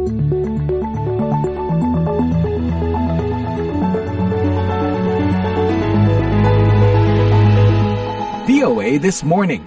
VOA This Morning.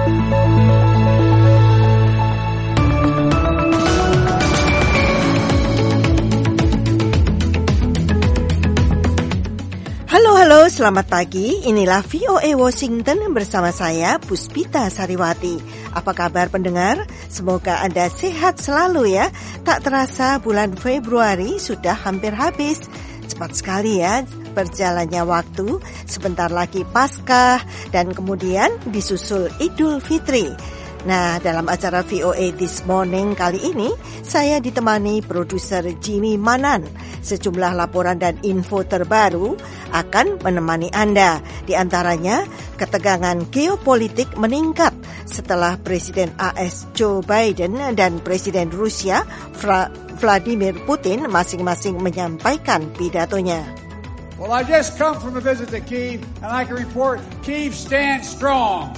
Halo, selamat pagi. Inilah VOA Washington bersama saya, Puspita Sariwati. Apa kabar pendengar? Semoga Anda sehat selalu ya. Tak terasa bulan Februari sudah hampir habis. Cepat sekali ya berjalannya waktu. Sebentar lagi Paskah dan kemudian disusul Idul Fitri. Nah, dalam acara VOA This Morning kali ini, saya ditemani produser Jimmy Manan. Sejumlah laporan dan info terbaru akan menemani Anda. Di antaranya, ketegangan geopolitik meningkat setelah Presiden AS Joe Biden dan Presiden Rusia Vladimir Putin masing-masing menyampaikan pidatonya. Well, I just come from a visit to Kyiv, and I can report Kyiv stands strong.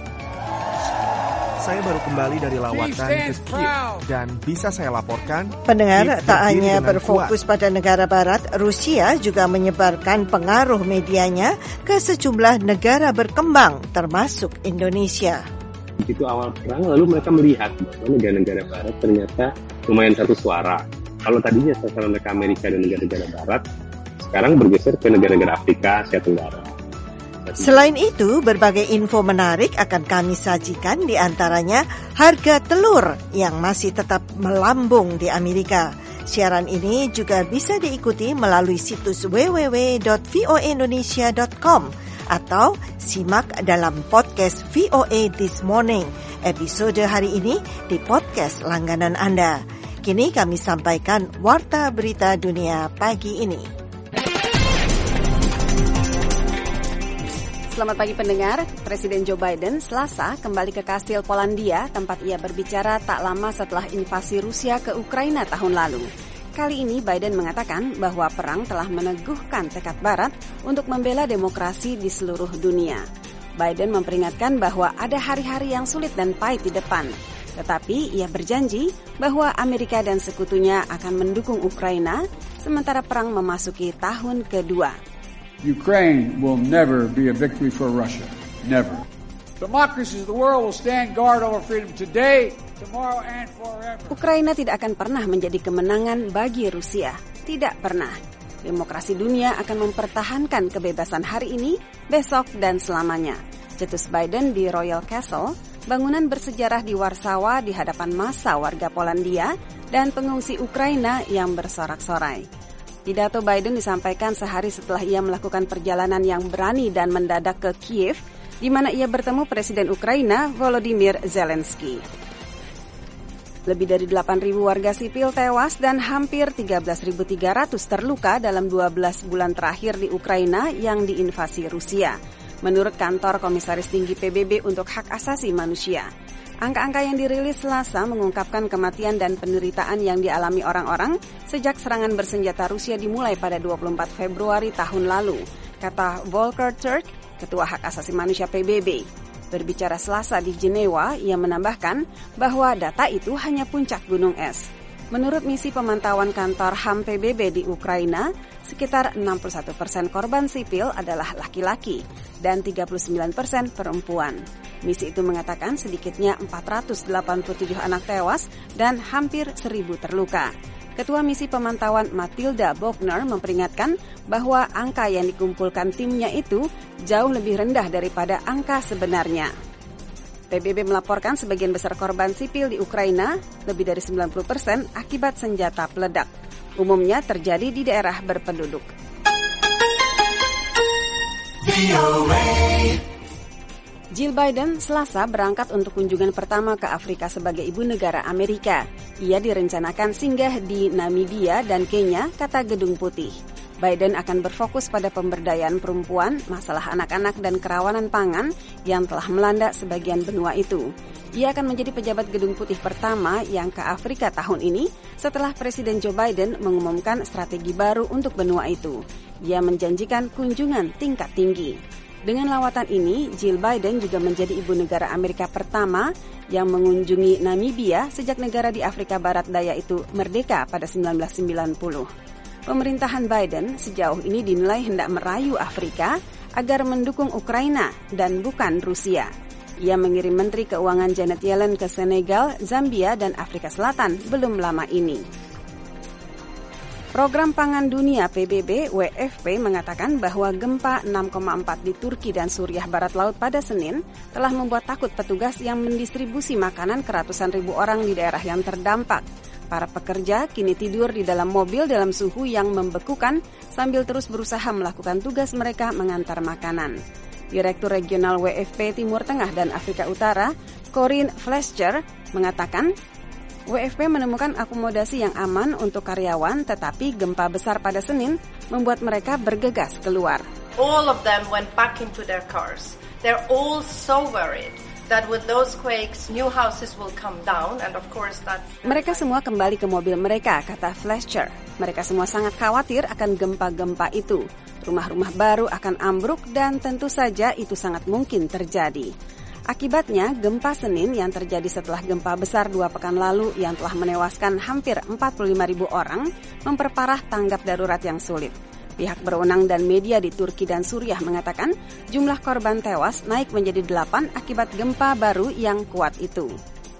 Saya baru kembali dari lawatan ke Kyiv dan bisa saya laporkan, pendengar, tak hanya berfokus pada negara barat, Rusia juga menyebarkan pengaruh medianya ke sejumlah negara berkembang, termasuk Indonesia. Itu awal perang, lalu mereka melihat bahwa negara-negara barat ternyata lumayan satu suara. Kalau tadinya sasaran mereka Amerika dan negara-negara barat, sekarang bergeser ke negara-negara Afrika, Asia Tenggara. Selain itu, berbagai info menarik akan kami sajikan, di antaranya harga telur yang masih tetap melambung di Amerika. Siaran ini juga bisa diikuti melalui situs www.voaindonesia.com atau simak dalam podcast VOA This Morning. Episode hari ini di podcast langganan Anda. Kini kami sampaikan warta berita dunia pagi ini. Selamat pagi pendengar, Presiden Joe Biden Selasa kembali ke Kastil Polandia, tempat ia berbicara tak lama setelah invasi Rusia ke Ukraina tahun lalu. Kali ini Biden mengatakan bahwa perang telah meneguhkan tekad Barat untuk membela demokrasi di seluruh dunia. Biden memperingatkan bahwa ada hari-hari yang sulit dan pahit di depan. Tetapi ia berjanji bahwa Amerika dan sekutunya akan mendukung Ukraina, sementara perang memasuki tahun kedua. Ukraine will never be a victory for Russia. Never. Democracies of the world will stand guard over freedom today, tomorrow, and forever. Ukraina tidak akan pernah menjadi kemenangan bagi Rusia. Tidak pernah. Demokrasi dunia akan mempertahankan kebebasan hari ini, besok, dan selamanya. Cetus Biden di Royal Castle, bangunan bersejarah di Warsawa di hadapan massa warga Polandia dan pengungsi Ukraina yang bersorak-sorai. Pidato Biden disampaikan sehari setelah ia melakukan perjalanan yang berani dan mendadak ke Kyiv, di mana ia bertemu Presiden Ukraina Volodymyr Zelensky. Lebih dari 8.000 warga sipil tewas dan hampir 13.300 terluka dalam 12 bulan terakhir di Ukraina yang diinvasi Rusia, menurut kantor Komisaris Tinggi PBB untuk Hak Asasi Manusia. Angka-angka yang dirilis Selasa mengungkapkan kematian dan penderitaan yang dialami orang-orang sejak serangan bersenjata Rusia dimulai pada 24 Februari tahun lalu, kata Volker Turk, Ketua Hak Asasi Manusia PBB. Berbicara Selasa di Jenewa, ia menambahkan bahwa data itu hanya puncak gunung es. Menurut misi pemantauan kantor HAM PBB di Ukraina, sekitar 61% korban sipil adalah laki-laki dan 39% perempuan. Misi itu mengatakan sedikitnya 487 anak tewas dan hampir 1.000 terluka. Ketua Misi Pemantauan Matilda Bogner memperingatkan bahwa angka yang dikumpulkan timnya itu jauh lebih rendah daripada angka sebenarnya. PBB melaporkan sebagian besar korban sipil di Ukraina, lebih dari 90% akibat senjata peledak. Umumnya terjadi di daerah berpenduduk. Jill Biden Selasa berangkat untuk kunjungan pertama ke Afrika sebagai ibu negara Amerika. Ia direncanakan singgah di Namibia dan Kenya, kata Gedung Putih. Biden akan berfokus pada pemberdayaan perempuan, masalah anak-anak dan kerawanan pangan yang telah melanda sebagian benua itu. Ia akan menjadi pejabat Gedung Putih pertama yang ke Afrika tahun ini setelah Presiden Joe Biden mengumumkan strategi baru untuk benua itu. Ia menjanjikan kunjungan tingkat tinggi. Dengan lawatan ini, Jill Biden juga menjadi ibu negara Amerika pertama yang mengunjungi Namibia sejak negara di Afrika Barat Daya itu merdeka pada 1990. Pemerintahan Biden sejauh ini dinilai hendak merayu Afrika agar mendukung Ukraina dan bukan Rusia. Ia mengirim Menteri Keuangan Janet Yellen ke Senegal, Zambia, dan Afrika Selatan belum lama ini. Program Pangan Dunia PBB WFP mengatakan bahwa gempa 6,4 di Turki dan Suriah Barat Laut pada Senin telah membuat takut petugas yang mendistribusi makanan ke ratusan ribu orang di daerah yang terdampak. Para pekerja kini tidur di dalam mobil dalam suhu yang membekukan sambil terus berusaha melakukan tugas mereka mengantar makanan. Direktur Regional WFP Timur Tengah dan Afrika Utara, Corinne Fleischer, mengatakan WFP menemukan akomodasi yang aman untuk karyawan, tetapi gempa besar pada Senin membuat mereka bergegas keluar. All of them went back into their cars. They're all so worried that with those quakes, new houses will come down, and of course that. Mereka semua kembali ke mobil mereka, kata Fleischer. Mereka semua sangat khawatir akan gempa-gempa itu. Rumah-rumah baru akan ambruk dan tentu saja itu sangat mungkin terjadi. Akibatnya, gempa Senin yang terjadi setelah gempa besar 2 pekan lalu yang telah menewaskan hampir 45.000 orang memperparah tanggap darurat yang sulit. Pihak berwenang dan media di Turki dan Suriah mengatakan jumlah korban tewas naik menjadi 8 akibat gempa baru yang kuat itu.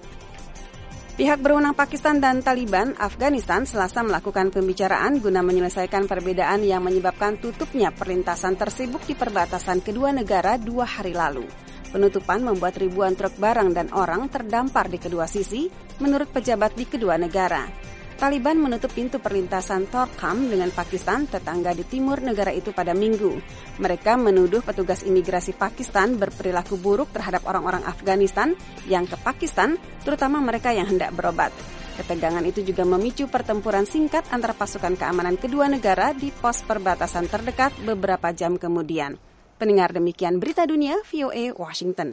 Pihak berwenang Pakistan dan Taliban Afghanistan Selasa melakukan pembicaraan guna menyelesaikan perbedaan yang menyebabkan tutupnya perlintasan tersibuk di perbatasan kedua negara 2 hari lalu. Penutupan membuat ribuan truk barang dan orang terdampar di kedua sisi, menurut pejabat di kedua negara. Taliban menutup pintu perlintasan Torkham dengan Pakistan, tetangga di timur negara itu pada Minggu. Mereka menuduh petugas imigrasi Pakistan berperilaku buruk terhadap orang-orang Afghanistan yang ke Pakistan, terutama mereka yang hendak berobat. Ketegangan itu juga memicu pertempuran singkat antara pasukan keamanan kedua negara di pos perbatasan terdekat beberapa jam kemudian. Pendengar, demikian berita dunia VOA Washington.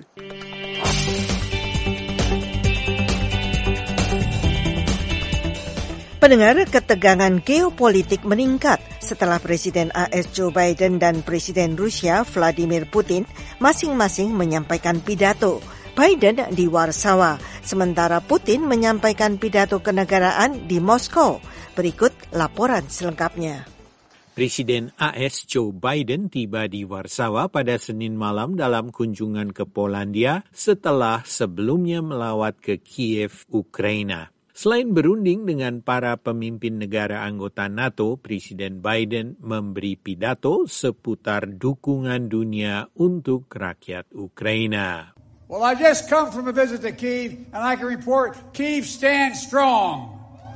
Pendengar, ketegangan geopolitik meningkat setelah Presiden AS Joe Biden dan Presiden Rusia Vladimir Putin masing-masing menyampaikan pidato. Biden di Warsawa, sementara Putin menyampaikan pidato kenegaraan di Moskow. Berikut laporan selengkapnya. Presiden AS Joe Biden tiba di Warsawa pada Senin malam dalam kunjungan ke Polandia setelah sebelumnya melawat ke Kiev, Ukraina. Selain berunding dengan para pemimpin negara anggota NATO, Presiden Biden memberi pidato seputar dukungan dunia untuk rakyat Ukraina. Well, I just come from a visit to Kyiv, and I can report Kyiv stands strong.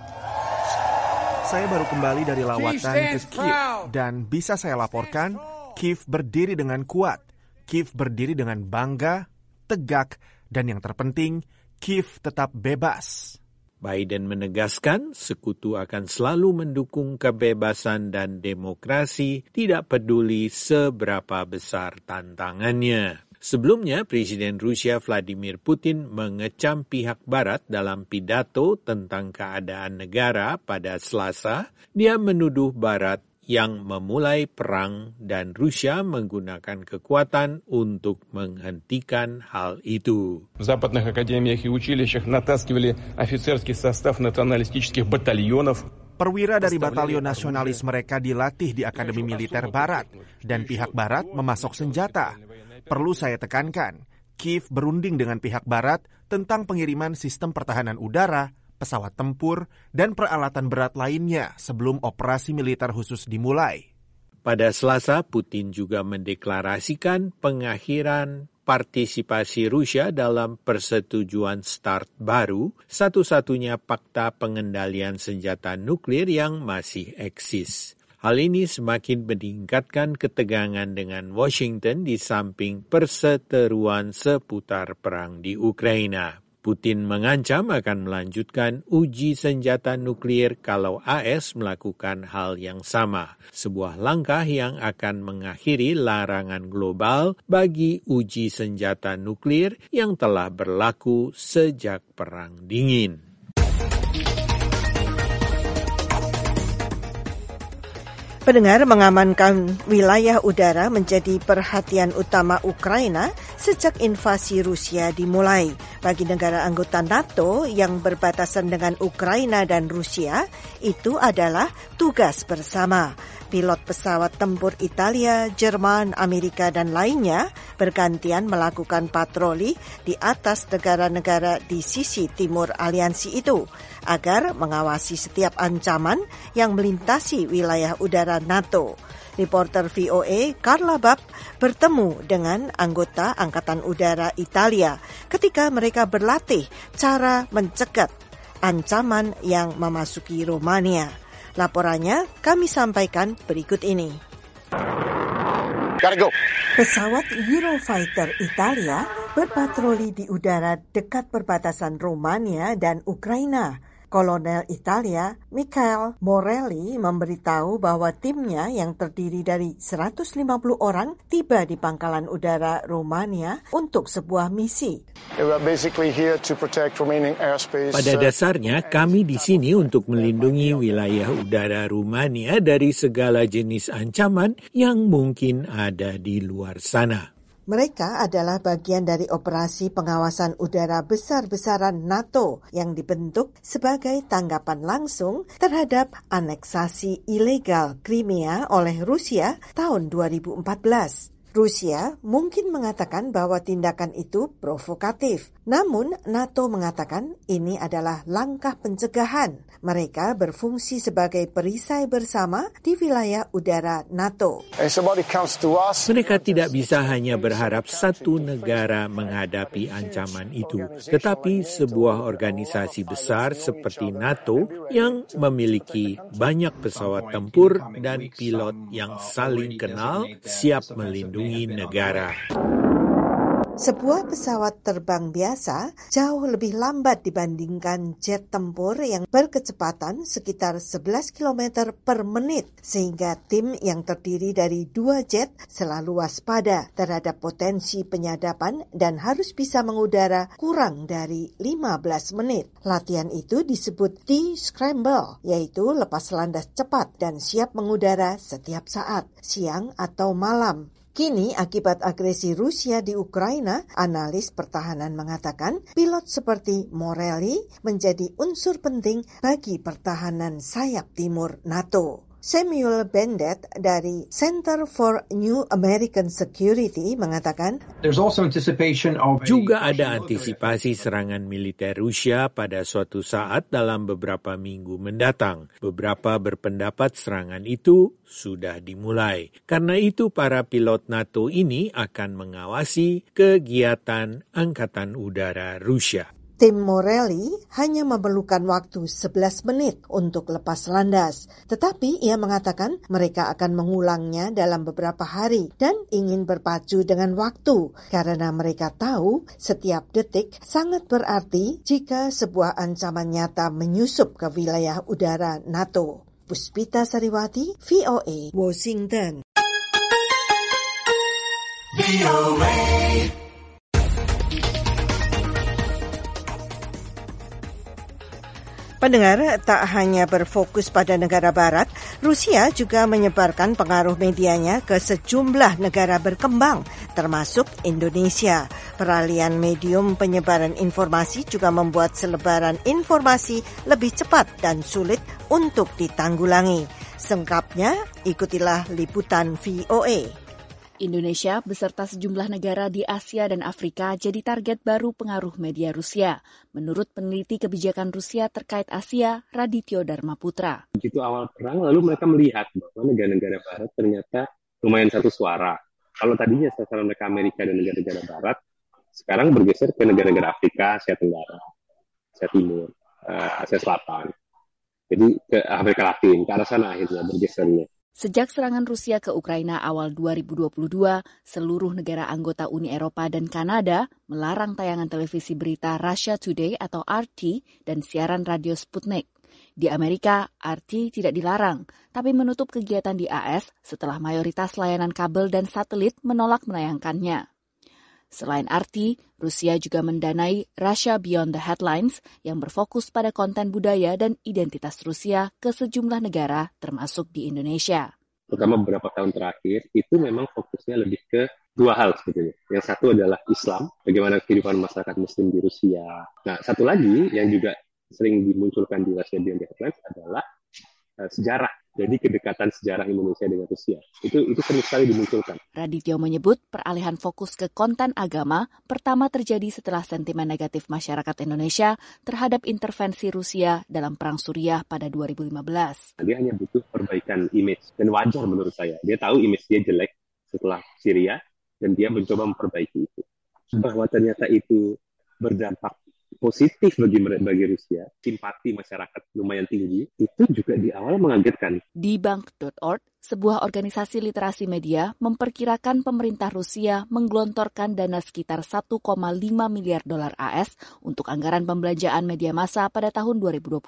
Saya baru kembali dari lawatan ke Kyiv dan bisa saya laporkan, Kyiv berdiri dengan kuat, Kyiv berdiri dengan bangga, tegak, dan yang terpenting, Kyiv tetap bebas. Biden menegaskan sekutu akan selalu mendukung kebebasan dan demokrasi, tidak peduli seberapa besar tantangannya. Sebelumnya, Presiden Rusia Vladimir Putin mengecam pihak Barat dalam pidato tentang keadaan negara pada Selasa. Dia menuduh Barat yang memulai perang dan Rusia menggunakan kekuatan untuk menghentikan hal itu. В западных академиях и училищах натаскивали офицерский состав националистических батальонов. Perwira dari batalion nasionalis mereka dilatih di Akademi Militer Barat dan pihak Barat memasok senjata. Perlu saya tekankan, Kyiv berunding dengan pihak Barat tentang pengiriman sistem pertahanan udara, pesawat tempur, dan peralatan berat lainnya sebelum operasi militer khusus dimulai. Pada Selasa, Putin juga mendeklarasikan pengakhiran partisipasi Rusia dalam persetujuan START baru, satu-satunya fakta pengendalian senjata nuklir yang masih eksis. Hal ini semakin meningkatkan ketegangan dengan Washington di samping perseteruan seputar perang di Ukraina. Putin mengancam akan melanjutkan uji senjata nuklir kalau AS melakukan hal yang sama, sebuah langkah yang akan mengakhiri larangan global bagi uji senjata nuklir yang telah berlaku sejak Perang Dingin. Pendengar, mengamankan wilayah udara menjadi perhatian utama Ukraina sejak invasi Rusia dimulai. Bagi negara anggota NATO yang berbatasan dengan Ukraina dan Rusia, itu adalah tugas bersama. Pilot pesawat tempur Italia, Jerman, Amerika, dan lainnya bergantian melakukan patroli di atas negara-negara di sisi timur aliansi itu agar mengawasi setiap ancaman yang melintasi wilayah udara NATO. Reporter VOA Carla Babb bertemu dengan anggota Angkatan Udara Italia ketika mereka berlatih cara mencegat ancaman yang memasuki Romania. Laporannya kami sampaikan berikut ini. Pesawat Eurofighter Italia berpatroli di udara dekat perbatasan Romania dan Ukraina. Kolonel Italia Michael Morelli memberitahu bahwa timnya yang terdiri dari 150 orang tiba di pangkalan udara Romania untuk sebuah misi. Pada dasarnya, kami di sini untuk melindungi wilayah udara Rumania dari segala jenis ancaman yang mungkin ada di luar sana. Mereka adalah bagian dari operasi pengawasan udara besar-besaran NATO yang dibentuk sebagai tanggapan langsung terhadap aneksasi ilegal Crimea oleh Rusia tahun 2014. Rusia mungkin mengatakan bahwa tindakan itu provokatif. Namun, NATO mengatakan ini adalah langkah pencegahan. Mereka berfungsi sebagai perisai bersama di wilayah udara NATO. Mereka tidak bisa hanya berharap satu negara menghadapi ancaman itu, tetapi sebuah organisasi besar seperti NATO yang memiliki banyak pesawat tempur dan pilot yang saling kenal siap melindungi negara. Sebuah pesawat terbang biasa jauh lebih lambat dibandingkan jet tempur yang berkecepatan sekitar 11 km per menit, sehingga tim yang terdiri dari 2 jet selalu waspada terhadap potensi penyadapan dan harus bisa mengudara kurang dari 15 menit. Latihan itu disebut T-Scramble, yaitu lepas landas cepat dan siap mengudara setiap saat, siang atau malam. Kini, akibat agresi Rusia di Ukraina, analis pertahanan mengatakan pilot seperti Morelli menjadi unsur penting bagi pertahanan sayap timur NATO. Samuel Bendet dari Center for New American Security mengatakan, juga ada antisipasi serangan militer Rusia pada suatu saat dalam beberapa minggu mendatang. Beberapa berpendapat serangan itu sudah dimulai. Karena itu para pilot NATO ini akan mengawasi kegiatan Angkatan Udara Rusia. Tim Morelli hanya memerlukan waktu 11 menit untuk lepas landas. Tetapi ia mengatakan mereka akan mengulangnya dalam beberapa hari dan ingin berpacu dengan waktu karena mereka tahu setiap detik sangat berarti jika sebuah ancaman nyata menyusup ke wilayah udara NATO. Puspita Sariwati, VOA, Washington. Pendengar, tak hanya berfokus pada negara barat, Rusia juga menyebarkan pengaruh medianya ke sejumlah negara berkembang, termasuk Indonesia. Peralihan medium penyebaran informasi juga membuat selebaran informasi lebih cepat dan sulit untuk ditanggulangi. Sengkapnya, ikutilah liputan VOA. Indonesia beserta sejumlah negara di Asia dan Afrika jadi target baru pengaruh media Rusia. Menurut peneliti kebijakan Rusia terkait Asia, Radityo Dharma Putra. Begitu awal perang, lalu mereka melihat bahwa negara-negara barat ternyata lumayan satu suara. Kalau tadinya sasaran mereka Amerika dan negara-negara barat, sekarang bergeser ke negara-negara Afrika, Asia Tenggara, Asia Timur, Asia Selatan. Jadi ke Amerika Latin, ke arah sana akhirnya bergesernya. Sejak serangan Rusia ke Ukraina awal 2022, seluruh negara anggota Uni Eropa dan Kanada melarang tayangan televisi berita Russia Today atau RT dan siaran radio Sputnik. Di Amerika, RT tidak dilarang, tapi menutup kegiatan di AS setelah mayoritas layanan kabel dan satelit menolak menayangkannya. Selain RT, Rusia juga mendanai Russia Beyond the Headlines yang berfokus pada konten budaya dan identitas Rusia ke sejumlah negara termasuk di Indonesia. terutama beberapa tahun terakhir, itu memang fokusnya lebih ke dua hal sebetulnya. Yang satu adalah Islam, bagaimana kehidupan masyarakat Muslim di Rusia. Nah, satu lagi yang juga sering dimunculkan di Russia Beyond the Headlines adalah sejarah. Jadi kedekatan sejarah Indonesia dengan Rusia. Itu sering sekali dimunculkan. Radityo menyebut peralihan fokus ke konten agama pertama terjadi setelah sentimen negatif masyarakat Indonesia terhadap intervensi Rusia dalam Perang Suriah pada 2015. Dia hanya butuh perbaikan image. Dan wajar menurut saya. Dia tahu image dia jelek setelah Syria dan dia mencoba memperbaiki itu. Bahwa ternyata itu berdampak positif bagi Rusia, simpati masyarakat lumayan tinggi, itu juga di awal mengagetkan. Debunk.org, sebuah organisasi literasi media, memperkirakan pemerintah Rusia menggelontorkan dana sekitar 1,5 miliar dolar AS untuk anggaran pembelanjaan media massa pada tahun 2021.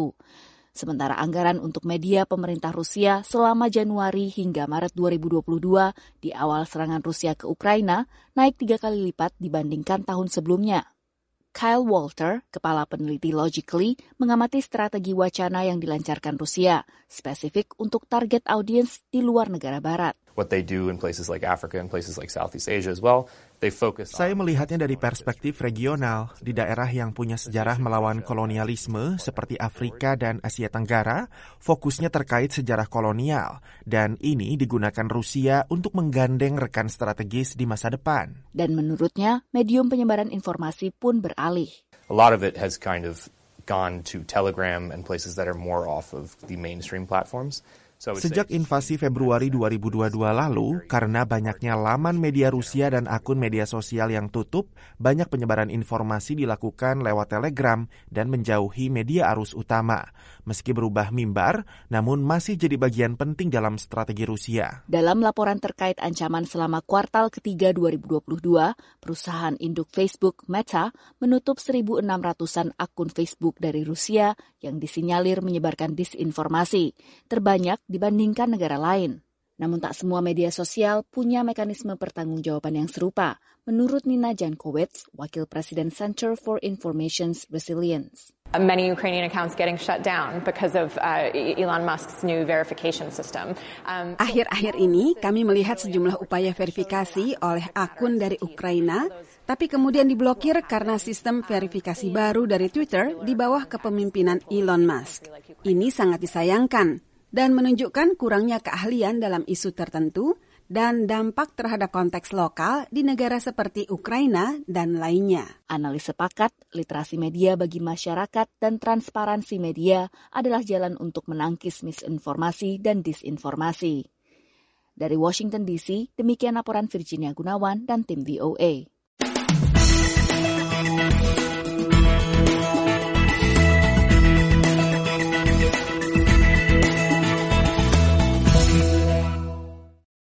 Sementara anggaran untuk media pemerintah Rusia selama Januari hingga Maret 2022 di awal serangan Rusia ke Ukraina naik 3 kali lipat dibandingkan tahun sebelumnya. Kyle Walter, kepala peneliti Logically, mengamati strategi wacana yang dilancarkan Rusia, spesifik untuk target audiens di luar negara barat. What they do in places like Africa and places like Southeast Asia as well, they focus. Saya melihatnya dari perspektif regional. Di daerah yang punya sejarah melawan kolonialisme seperti Afrika dan Asia Tenggara, fokusnya terkait sejarah kolonial. Dan ini digunakan Rusia untuk menggandeng rekan strategis di masa depan. Dan menurutnya, medium penyebaran informasi pun beralih. A lot of it has kind of gone to Telegram and places that are more off of the mainstream platforms. Sejak invasi Februari 2022 lalu, karena banyaknya laman media Rusia dan akun media sosial yang tutup, banyak penyebaran informasi dilakukan lewat Telegram dan menjauhi media arus utama. Meski berubah mimbar, namun masih jadi bagian penting dalam strategi Rusia. Dalam laporan terkait ancaman selama kuartal ketiga 2022, perusahaan induk Facebook Meta menutup 1.600-an akun Facebook dari Rusia yang disinyalir menyebarkan disinformasi, terbanyak dibandingkan negara lain. Namun tak semua media sosial punya mekanisme pertanggungjawaban yang serupa, menurut Nina Jankowicz, Wakil Presiden Center for Information Resilience. Many Ukrainian accounts getting shut down because of Elon Musk's new verification system. Akhir-akhir ini kami melihat sejumlah upaya verifikasi oleh akun dari Ukraina, tapi kemudian diblokir karena sistem verifikasi baru dari Twitter di bawah kepemimpinan Elon Musk. Ini sangat disayangkan dan menunjukkan kurangnya keahlian dalam isu tertentu dan dampak terhadap konteks lokal di negara seperti Ukraina dan lainnya. Analis sepakat, literasi media bagi masyarakat dan transparansi media adalah jalan untuk menangkis misinformasi dan disinformasi. Dari Washington DC, demikian laporan Virginia Gunawan dan tim VOA.